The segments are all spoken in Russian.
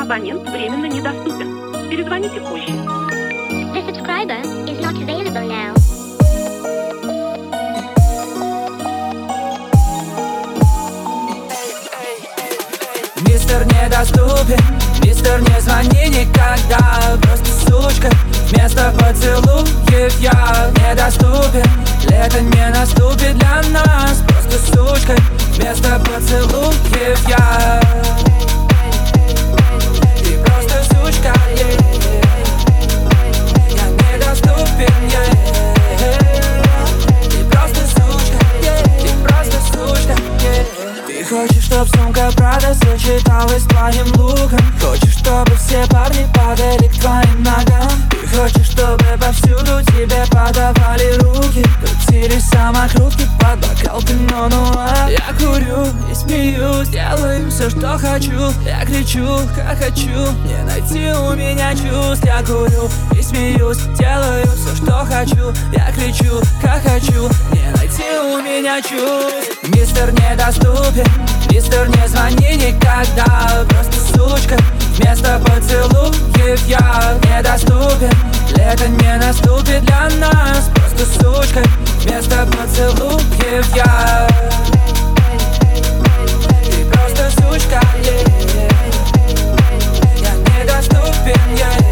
Абонент временно недоступен. Перезвоните позже. The subscriber is not available now. Мистер недоступен, мистер не звони никогда. Просто сучка, вместо поцелуев я недоступен. Лето не наступит для нас. Просто сучка, вместо поцелуев я. Ты просто сучка, я недоступен, Ты просто сучка, ты просто сучка, Ты хочешь, чтоб сумка Прада сочеталась с твоим луком. Хочешь, чтобы все парни падали к твоим ногам. Ты хочешь, чтобы повсюду тебе подавали руки, крутили самокрутки под бокал пино нуар. Я курю и смеюсь, делаю все, что хочу. Я кричу, как хочу, не найти у меня чувств. Я курю и смеюсь, делаю все, что хочу. Я кричу, как хочу, не найти у меня чувств. Мистер недоступен, мистер не звони никогда. Просто сучка, вместо поцелуев я недоступен. Лето не наступит для нас. Просто сучка, вместо поцелуев я. Ты просто сучка, я недоступен,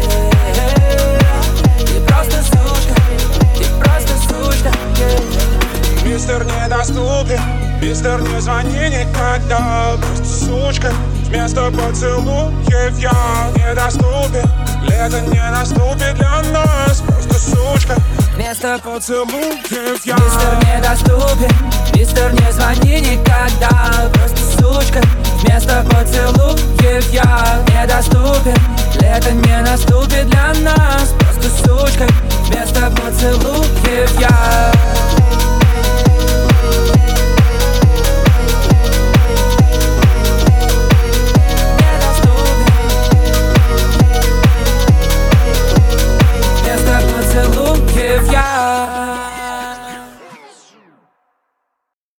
Ты просто сучка, ты просто сучка, Мистер недоступен, мистер не звони никогда. Просто сучка, вместо поцелуев я недоступен. Лето не наступит для нас. Просто сучка, вместо поцелуев я. Мистер недоступен, мистер не звони никогда. Просто сучка, вместо поцелуев я недоступен. Лето не наступит для